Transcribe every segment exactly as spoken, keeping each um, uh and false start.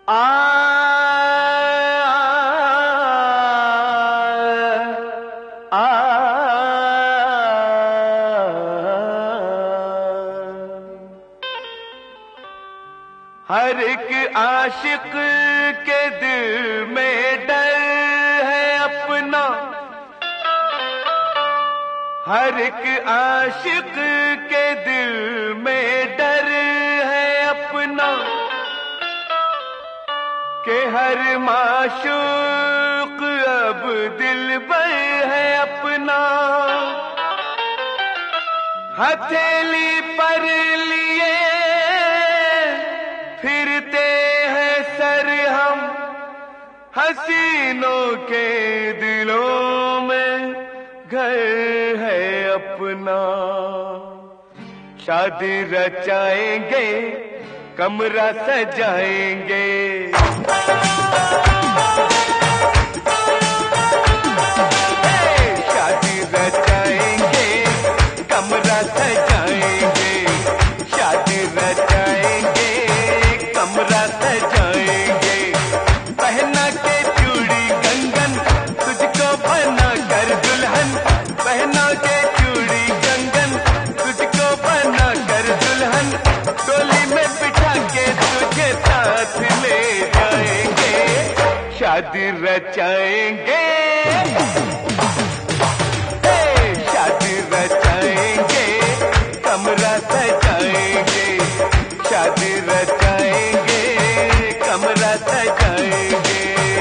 आ आ हर एक आशिक के दिल में डर है अपना, हर एक आशिक के दिल में डर है अपना, कि हर माशूक अब दिलबर है अपना। हथेली पर लिए फिरते हैं सर हम, हसीनों के दिलों में घर है अपना। शादी रचाएंगे, कमरा सजाएंगे, शादी रचाएंगे, कमरा सजाएंगे, शादी रचाएंगे, कमरा सजाएंगे। पहना के चूड़ी कंगन तुझको बना कर दुल्हन, पहना के चूड़ी कंगन तुझको बना कर दुल्हन। डोली में बिठा के तुझे साथ ले जाएंगे, शादी रचाएंगे, शादी रचाएंगे, कमरा सजाएंगे, शादी रचाएंगे, कमरा सजाएंगे।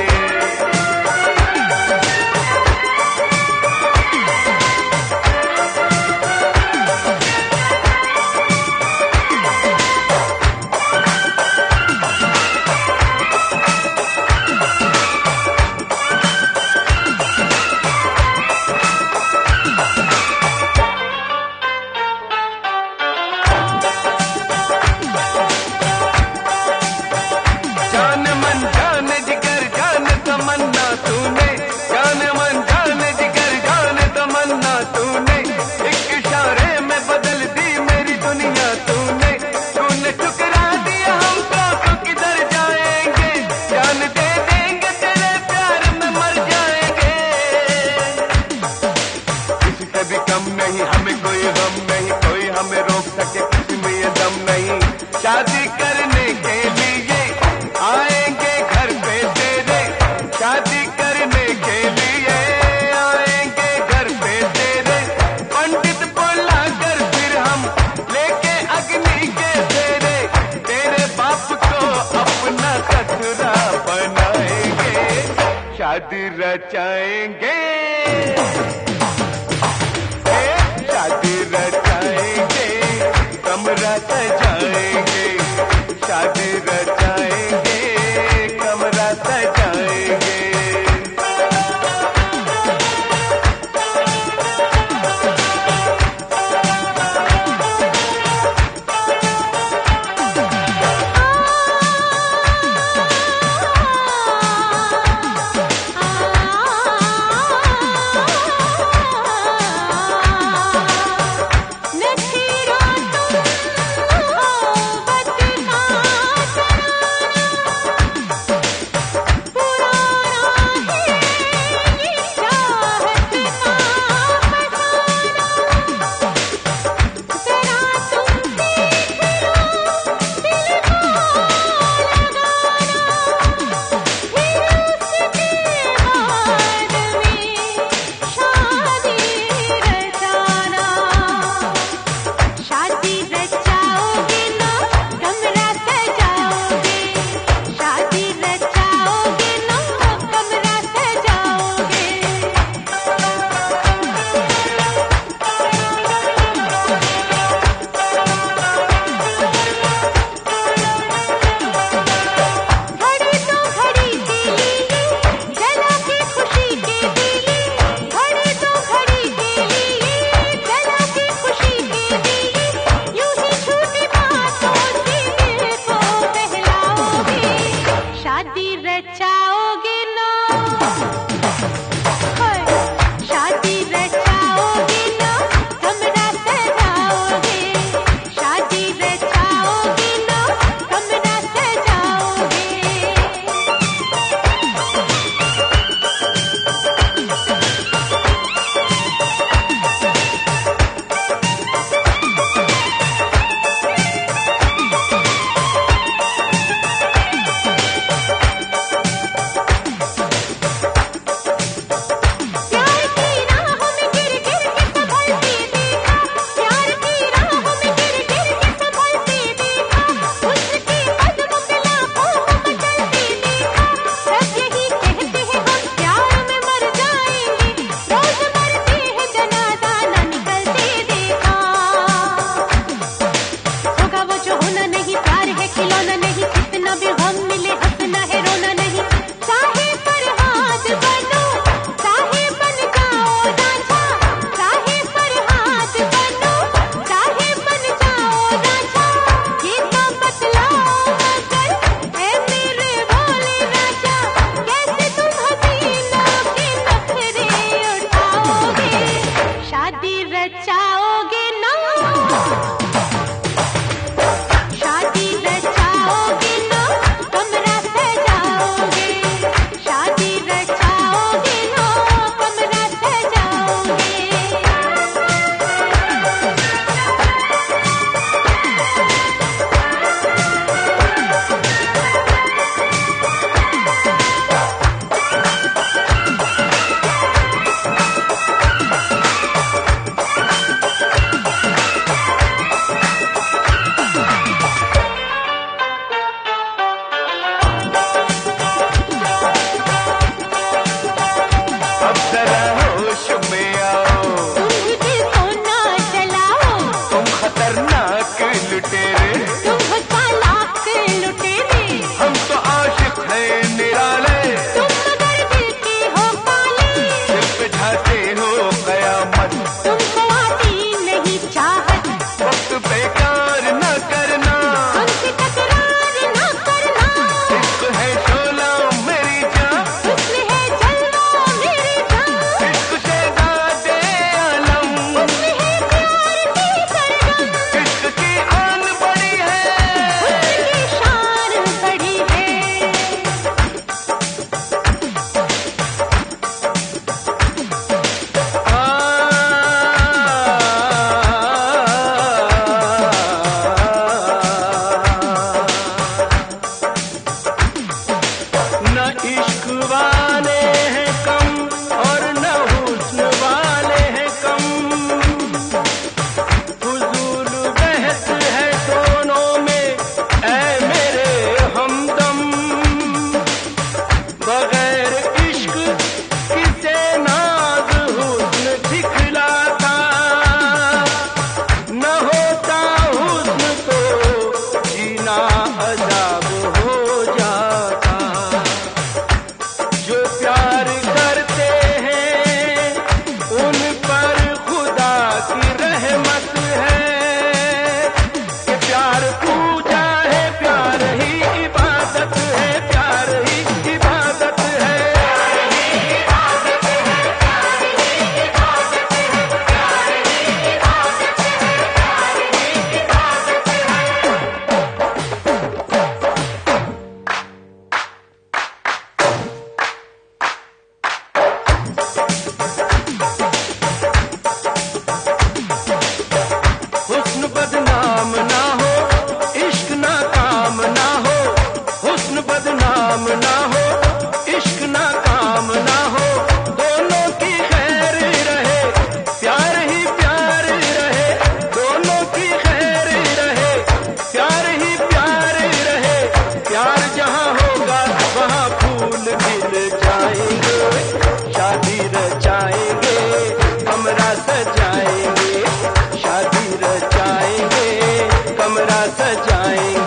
शादी करने के लिए आएंगे घर पे तेरे, शादी करने के लिए आएंगे घर पे तेरे। पंडित बुला कर फिर हम लेके अग्नि के फेरे, तेरे बाप को अपना ससुरा बनाएंगे, शादी रचाएंगे, शादी रचाएंगे, कमरा सजाएंगे, शादी रचाएंगे, कमरा सजाएंगे। सजाएंगे।